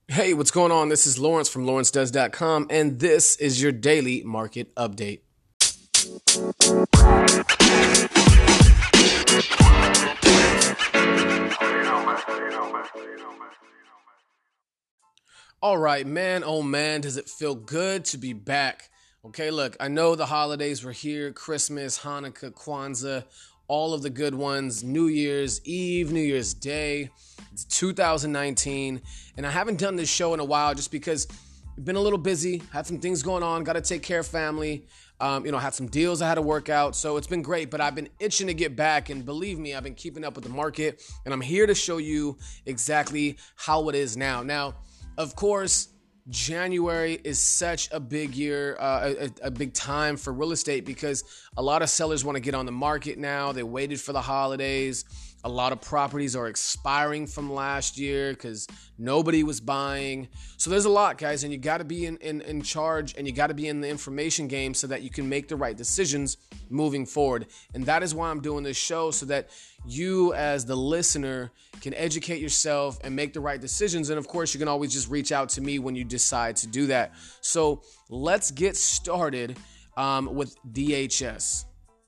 Hey, what's going on? This is Lawrence from lawrencedoes.com, and this is your daily market update. All right, man, oh man, does it feel good to be back? Okay, look, I know the holidays were here, Christmas, Hanukkah, Kwanzaa, all of the good ones, New Year's Eve, New Year's Day. It's 2019, and I haven't done this show in a while just because I've been a little busy, had some things going on, got to take care of family, had some deals I had to work out, so it's been great, but I've been itching to get back, and believe me, I've been keeping up with the market, and I'm here to show you exactly how it is now. Now, of course, January is such a big year, a big time for real estate because a lot of sellers want to get on the market now. They waited for the holidays. A lot of properties are expiring from last year because nobody was buying. So there's a lot, guys, and you got to be in charge and you got to be in the information game so that you can make the right decisions moving forward. And that is why I'm doing this show, so that you as the listener can educate yourself and make the right decisions. And of course, you can always just reach out to me when you decide to do that. So let's get started with DHS.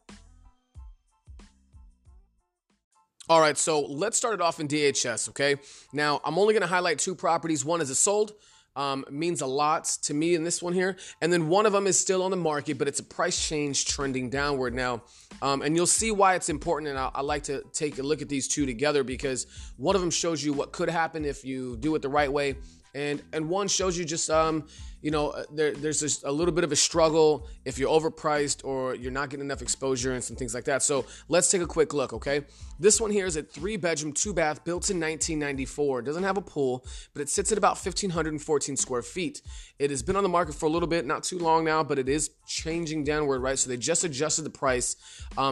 All right, so let's start it off in DHS, okay? Now, I'm only going to highlight two properties. One is a sold, means a lot to me in this one here. And then one of them is still on the market, but it's a price change trending downward now. And you'll see why it's important, and I like to take a look at these two together because one of them shows you what could happen if you do it the right way. And one shows you just, there's just a little bit of a struggle if you're overpriced or you're not getting enough exposure and some things like that. So let's take a quick look, okay? This one here is a 3-bedroom, 2-bath, built in 1994. It doesn't have a pool, but it sits at about 1,514 square feet. It has been on the market for a little bit, not too long now, but it is changing downward, right? So they just adjusted the price to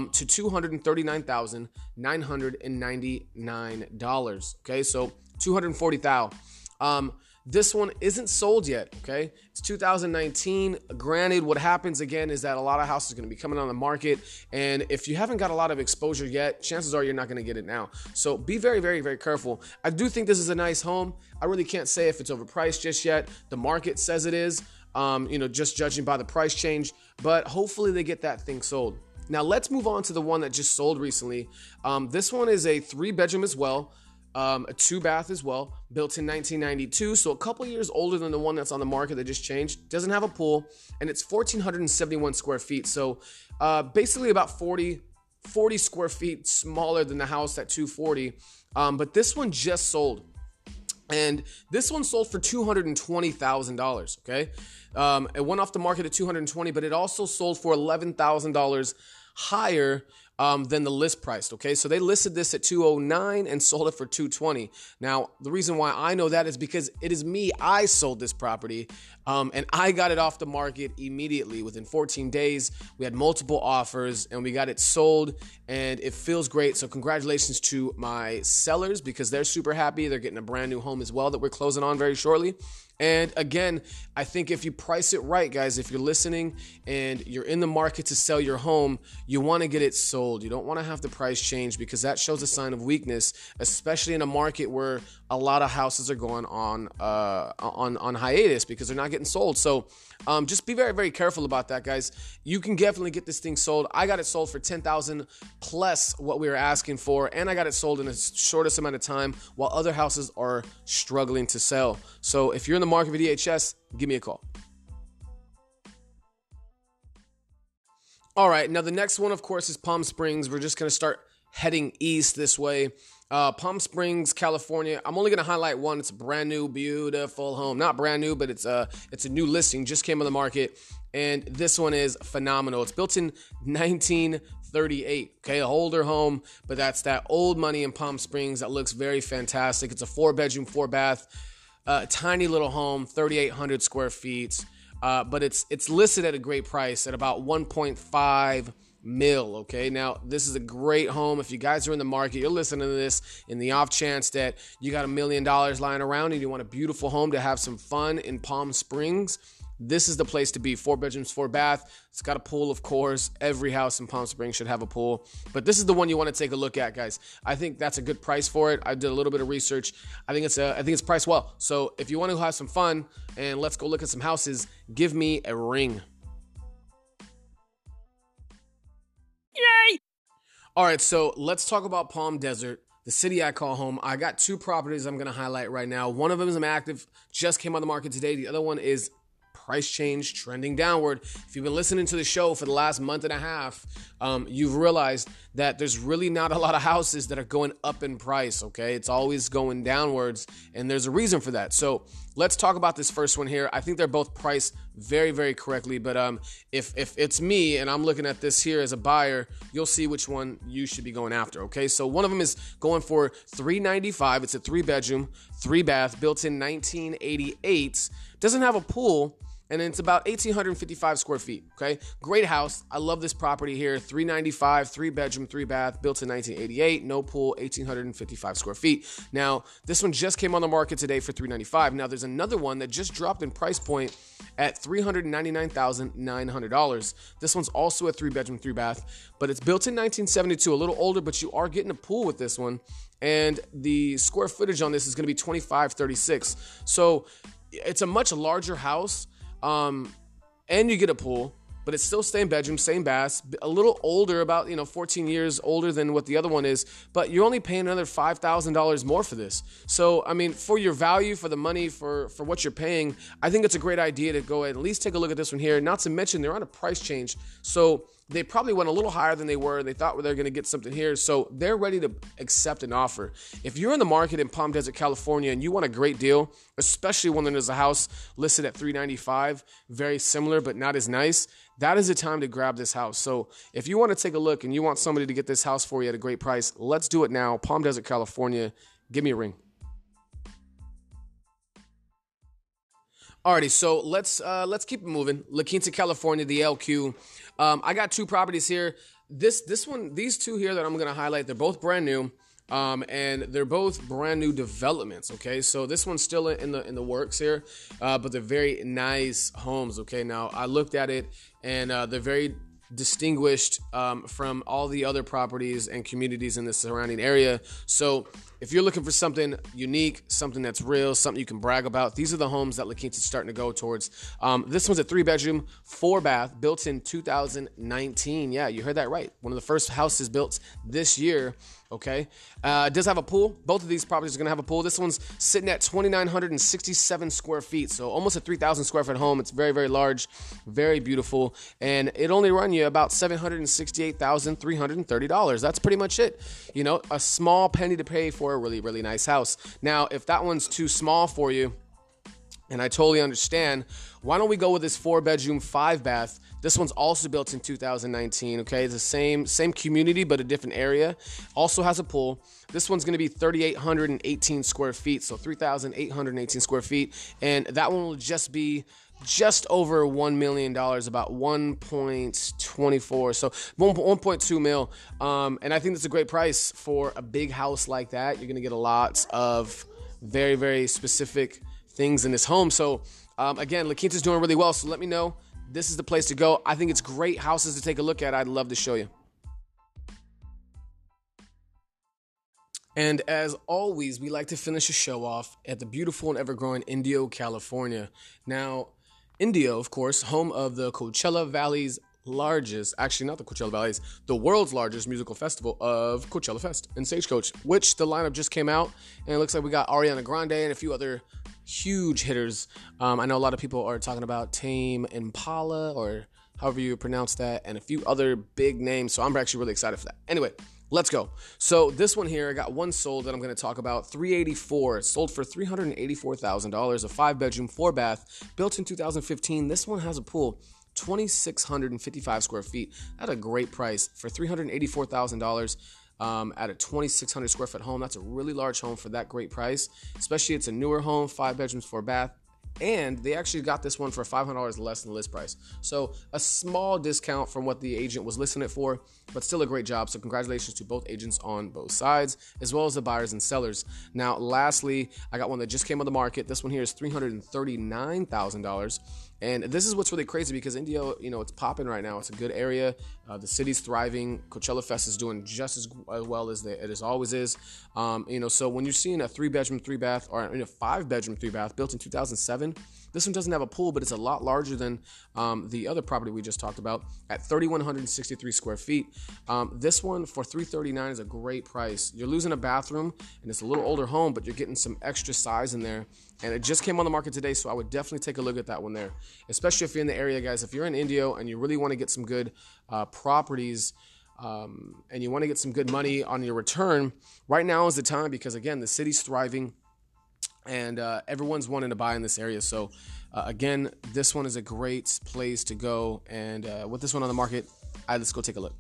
$239,999. Okay, so $240,000. This one isn't sold yet, okay? It's 2019. Granted, what happens again is that a lot of houses are going to be coming on the market, and if you haven't got a lot of exposure yet, chances are you're not going to get it now. So be very, very, very careful. I do think this is a nice home. I really can't say if it's overpriced just yet. The market says it is, just judging by the price change, but hopefully they get that thing sold. Now let's move on to the one that just sold recently. This one is a 3-bedroom as well. A 2-bath as well, built in 1992, so a couple years older than the one that's on the market that just changed. Doesn't have a pool, and it's 1,471 square feet, so basically about 40 square feet smaller than the house at 240, but this one just sold. And this one sold for $220,000, okay? It went off the market at $220,000, but it also sold for $11,000 higher than the list price, okay? So they listed this at $209,000 and sold it for $220,000. Now, the reason why I know that is because it is me. I sold this property, and I got it off the market immediately. Within 14 days, we had multiple offers, and we got it sold, and it feels great. So congratulations to my sellers because they're super happy. They're getting a brand new home as well that we're closing on very shortly. And again, I think if you price it right, guys, if you're listening and you're in the market to sell your home, you want to get it sold. You don't want to have the price change because that shows a sign of weakness, especially in a market where a lot of houses are going on hiatus because they're not getting sold. So just be very, very careful about that, guys. You can definitely get this thing sold. I got it sold for $10,000 plus what we were asking for, and I got it sold in the shortest amount of time while other houses are struggling to sell. So if you're in the market for DHS, give me a call. All right, now the next one, of course, is Palm Springs. We're just going to start heading east this way. Palm Springs, California. I'm only going to highlight one. It's a brand new, beautiful home. Not brand new, but it's a new listing. Just came on the market, and this one is phenomenal. It's built in 1938. Okay, a older home, but that's that old money in Palm Springs that looks very fantastic. It's a 4-bedroom, 4-bath, tiny little home, 3,800 square feet. But it's listed at a great price at about 1.5 mil. Okay, now this is a great home. If you guys are in the market, you're listening to this in the off chance that you got $1 million lying around and you want a beautiful home to have some fun in Palm Springs, this is the place to be. 4 bedrooms, 4 bath. It's got a pool, of course. Every house in Palm Springs should have a pool. But this is the one you want to take a look at, guys. I think that's a good price for it. I did a little bit of research. I think it's priced well. So if you want to have some fun and let's go look at some houses, give me a ring. Yay! All right, so let's talk about Palm Desert, the city I call home. I got 2 properties I'm going to highlight right now. One of them is active, just came on the market today. The other one is price change, trending downward. If you've been listening to the show for the last month and a half, you've realized that there's really not a lot of houses that are going up in price, okay? It's always going downwards, and there's a reason for that. So let's talk about this first one here. I think they're both priced very, very correctly, but if it's me and I'm looking at this here as a buyer, you'll see which one you should be going after, okay? So one of them is going for $395. It's a 3-bedroom, 3-bath, built in 1988. Doesn't have a pool, and it's about 1,855 square feet, okay? Great house. I love this property here. $395, 3-bedroom, 3-bath, built in 1988, no pool, 1,855 square feet. Now, this one just came on the market today for $395. Now, there's another one that just dropped in price point at $399,900. This one's also a 3-bedroom, 3-bath, but it's built in 1972, a little older, but you are getting a pool with this one, and the square footage on this is going to be 2,536. So it's a much larger house. And you get a pool, but it's still same bedroom, same bath, a little older, about 14 years older than what the other one is, but you're only paying another $5,000 more for this. So, I mean, for your value, for the money, for what you're paying, I think it's a great idea to go ahead and at least take a look at this one here. Not to mention they're on a price change, so they probably went a little higher than they were. They thought they were going to get something here, so they're ready to accept an offer. If you're in the market in Palm Desert, California, and you want a great deal, especially when there's a house listed at $395, very similar but not as nice, that is the time to grab this house. So if you want to take a look and you want somebody to get this house for you at a great price, let's do it now. Palm Desert, California. Give me a ring. Alrighty, so let's keep it moving. La Quinta, California, the LQ. I got 2 properties here. These 2 here that I'm going to highlight, they're both brand new, and they're both brand new developments. Okay, so this one's still in the works here, but they're very nice homes. Okay, now I looked at it, and they're very distinguished from all the other properties and communities in the surrounding area. So if you're looking for something unique, something that's real, something you can brag about, these are the homes that La Quinta's starting to go towards. This one's a 3-bedroom, 4-bath, built in 2019. Yeah, you heard that right. One of the first houses built this year. Okay, it does have a pool. Both of these properties are going to have a pool. This one's sitting at 2,967 square feet, so almost a 3,000 square foot home. It's very, very large, very beautiful, and it only run you about $768,330. That's pretty much it. A small penny to pay for a really, really nice house. Now, if that one's too small for you, and I totally understand, why don't we go with this 4-bedroom, 5-bath? This one's also built in 2019, okay? It's the same community, but a different area. Also has a pool. This one's going to be 3,818 square feet, so 3,818 square feet. And that one will just be just over $1 million, about 1.24, so 1.2 mil. And I think that's a great price for a big house like that. You're going to get a lot of very, very specific things in this home. So again, La Quinta's doing really well, so let me know. This is the place to go. I think it's great houses to take a look at. I'd love to show you. And as always, we like to finish a show off at the beautiful and ever-growing Indio, California. Now, Indio, of course, home of the Coachella Valley's largest, actually not the Coachella Valley's, the world's largest musical festival of Coachella Fest and Stagecoach, which the lineup just came out, and it looks like we got Ariana Grande and a few other huge hitters. I know a lot of people are talking about Tame Impala, or however you pronounce that, and a few other big names, so I'm actually really excited for that. Anyway, let's go. So this one here, I got one sold that I'm going to talk about, 384. It sold for $384,000, a 5-bedroom, 4-bath, built in 2015. This one has a pool, 2,655 square feet at a great price for $384,000. At a 2,600 square foot home. That's a really large home for that great price, especially it's a newer home, 5 bedrooms, 4 bath, and they actually got this one for $500 less than the list price. So a small discount from what the agent was listing it for, but still a great job. So congratulations to both agents on both sides, as well as the buyers and sellers. Now, lastly, I got one that just came on the market. This one here is $339,000. And this is what's really crazy because Indio, it's popping right now. It's a good area. The city's thriving. Coachella Fest is doing just as well as it always is. So when you're seeing a 3-bedroom, 3-bath, or a 5-bedroom, 3-bath built in 2007, this one doesn't have a pool, but it's a lot larger than the other property we just talked about at 3,163 square feet. This one for $339 is a great price. You're losing a bathroom, and it's a little older home, but you're getting some extra size in there. And it just came on the market today, so I would definitely take a look at that one there, especially if you're in the area, guys. If you're in Indio and you really want to get some good properties and you want to get some good money on your return, right now is the time because, again, the city's thriving and everyone's wanting to buy in this area. So, again, this one is a great place to go. And with this one on the market, let's go take a look.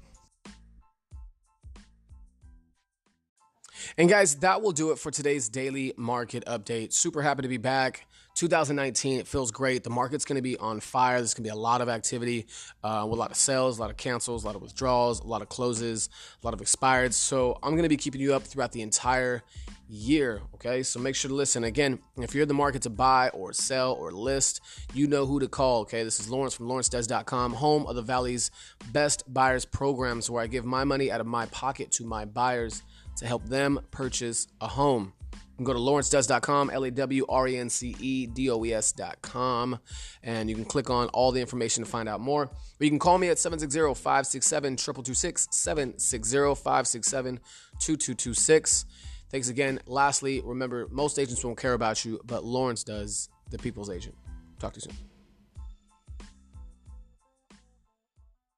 And guys, that will do it for today's daily market update. Super happy to be back. 2019, it feels great. The market's going to be on fire. There's going to be a lot of activity with a lot of sales, a lot of cancels, a lot of withdrawals, a lot of closes, a lot of expireds. So I'm going to be keeping you up throughout the entire year, okay? So make sure to listen. Again, if you're in the market to buy or sell or list, you know who to call, okay? This is Lawrence from lawrencedez.com, home of the Valley's best buyers programs, where I give my money out of my pocket to my buyers to help them purchase a home. You can go to lawrencedez.com, LAWRENCEDOES.com, and you can click on all the information to find out more. Or you can call me at 760-567-2226, 760-567-2226. Thanks again. Lastly, remember, most agents won't care about you, but Lawrence does, the people's agent. Talk to you soon.